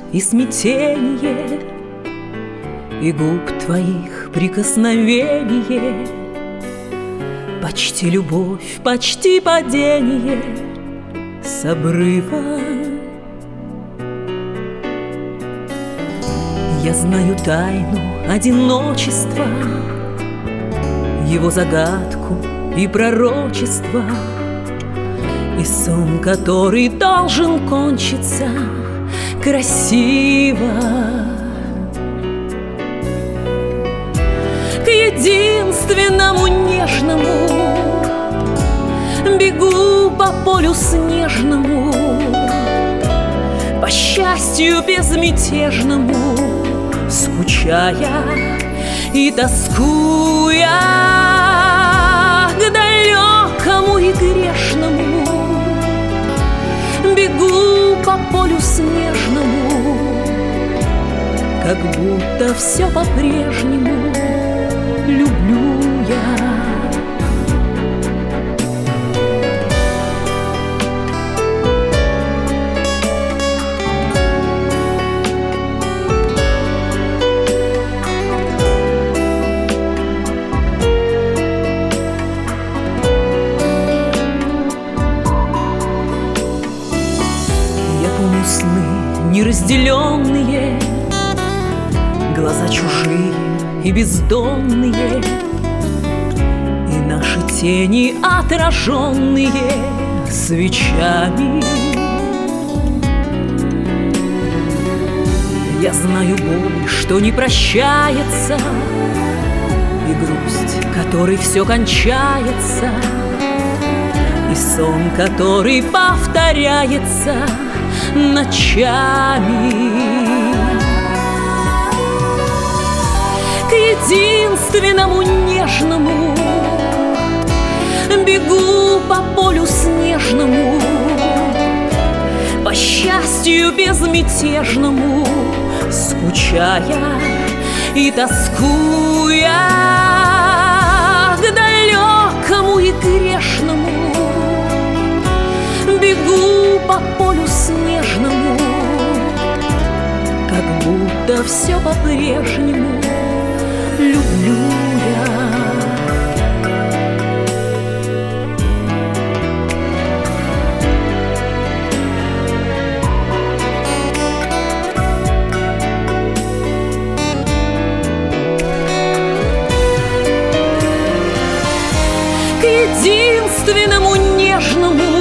и смятение, и губ твоих прикосновение, почти любовь, почти падение с обрыва. Я знаю тайну одиночества, его загадку и пророчество, и сон, который должен кончиться красиво. К единственному нежному бегу по полю снежному, по счастью безмятежному, скучая и тоскуя, к далекому и грешному бегу по полю снежному, как будто все по-прежнему люблю я. Сны неразделенные, глаза чужие и бездонные, и наши тени отраженные свечами. Я знаю боль, что не прощается, и грусть, которой все кончается, и сон, который повторяется ночами. К единственному нежному бегу по полю снежному, по счастью безмятежному, скучая и тоскуя, к далекому и грешному бегу по полю снежному, как будто все по-прежнему люблю я. К единственному нежному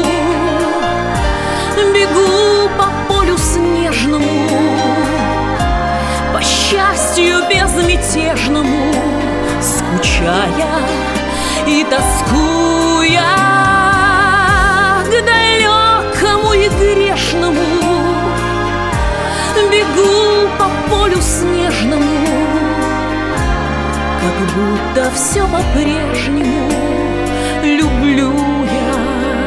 бегу по полю снежному, по счастью безмятежному, скучая и тоскуя, к далекому и грешному бегу по полю снежному, как будто все по-прежнему люблю я.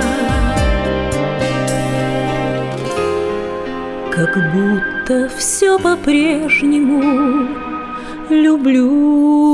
Как будто все по-прежнему люблю.